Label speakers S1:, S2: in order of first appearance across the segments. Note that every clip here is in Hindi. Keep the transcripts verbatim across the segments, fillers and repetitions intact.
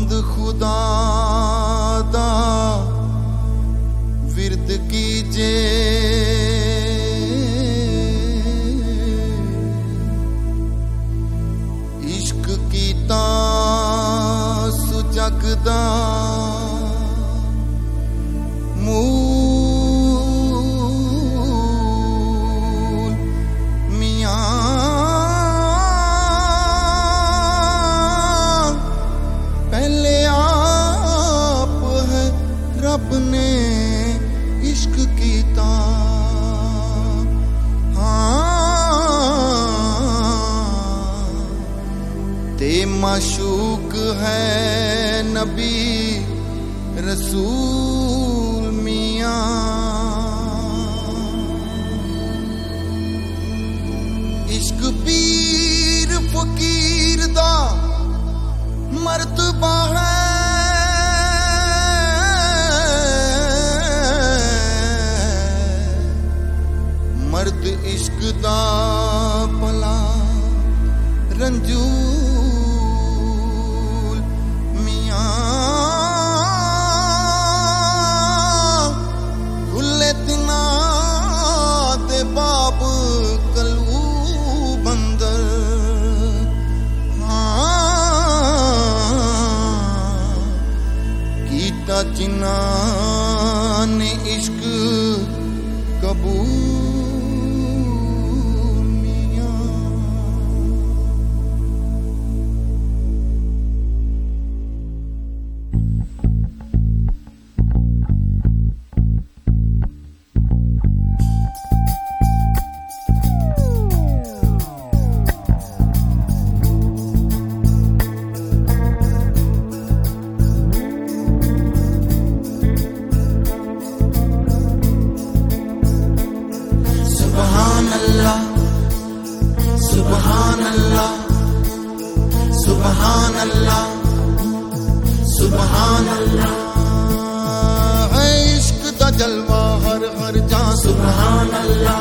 S1: हम्द खुदा दा विरद कीजे, इश्क कीता सुजगदा मूल मियां पहले आप है रब ने इश्क कीता। ते माशूक है नबी रसूल मियां, इश्क पीर फकीर दा मर्तबा है, मर्द इश्क दा भला रंजूल मियां, खुले दिना दे बाब कलू बंदर। कीता जिन्ना ने इश्क कबूल सुभान अल्लाह सुभान अल्लाह सुभान अल्लाह है इश्क दा जलवा हर हर जा। सुभान अल्लाह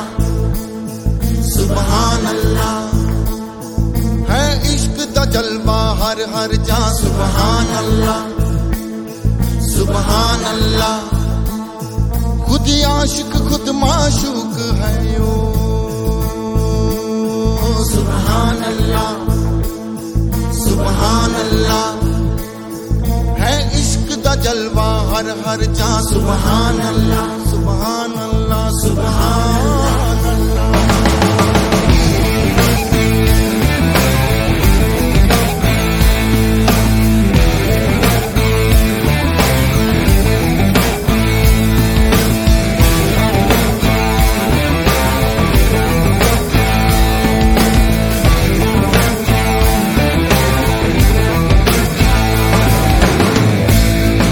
S1: सुभान अल्लाह है इश्क दा जलवा हर हर जा। सुभान अल्लाह सुभान अल्लाह खुद आशिक खुद माशूक है ओ। सुभान अल्लाह सुभान अल्लाह है इश्क दा जलवा हर हर जा। सुभान अल्लाह सुभान अल्लाह सुभान अल्लाह।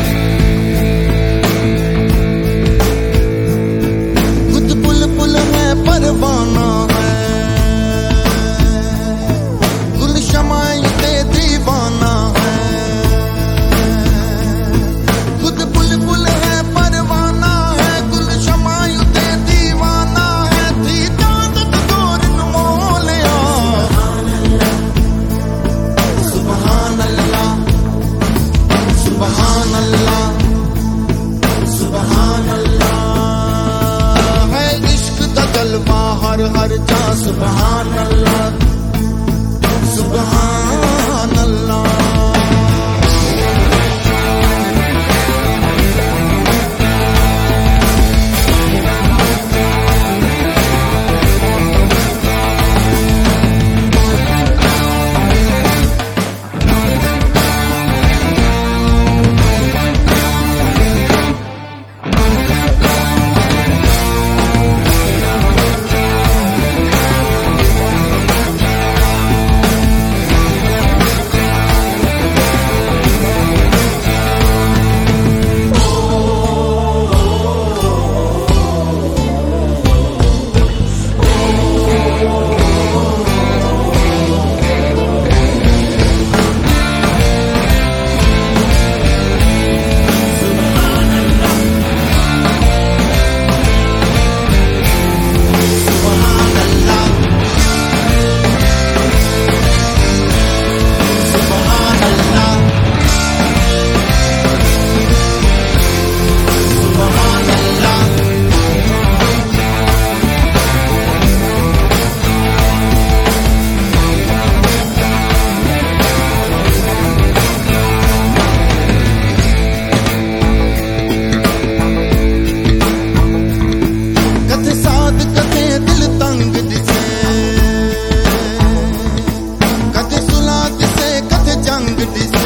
S1: खुद बुलबुल है डिजाइन